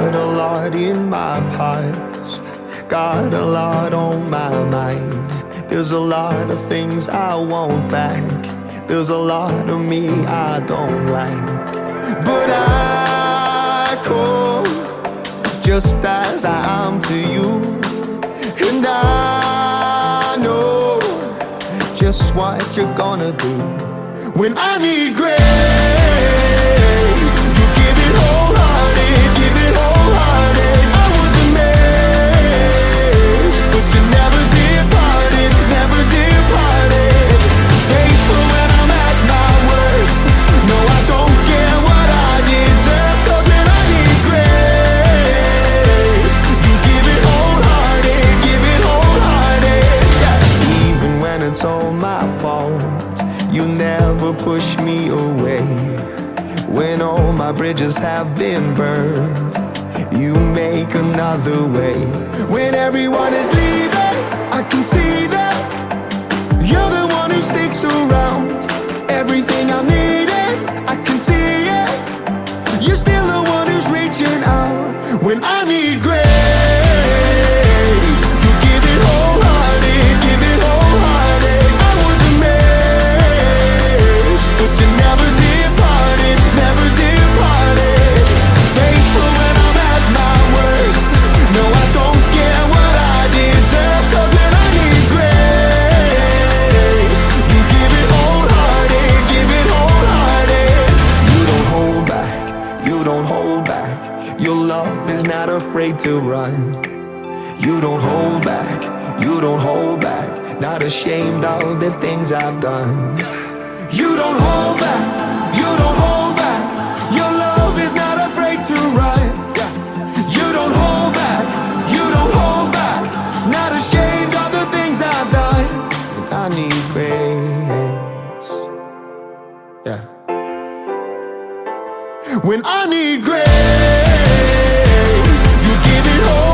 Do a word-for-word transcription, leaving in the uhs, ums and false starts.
got a lot in my past, got a lot on my mind. There's a lot of things I want back, there's a lot of me I don't like. But I come just as I am to you, and I know just what you're gonna do. When I need grace, you give it wholehearted, give it wholehearted. I was amazed, but you never departed, never departed. Faithful when I'm at my worst. No, I don't care what I deserve, 'cause when I need grace, you give it wholehearted, give it wholehearted. Yeah. Even when it's all my fault, you never push me away. When all my bridges have been burned, you make another way. When everyone is leaving, I can see that you're the one who sticks around. Everything I'm needing, I can see it. You're still the one who's reaching out. When I need grace, you give it wholehearted, give it wholehearted. I was amazed, but you never departed, never departed. Faithful when I'm at my worst. No, I don't care what I deserve, 'cause when I need grace, you give it wholehearted, give it wholehearted. You don't hold back, you don't hold back. Your love is not afraid to run. You don't hold back, you don't hold back. Not ashamed of the things I've done. You don't hold back, you don't hold back. Your love is not afraid to run. Yeah. You don't hold back, you don't hold back. Not ashamed of the things I've done. And I need grace. Yeah. When I need grace, you give it all.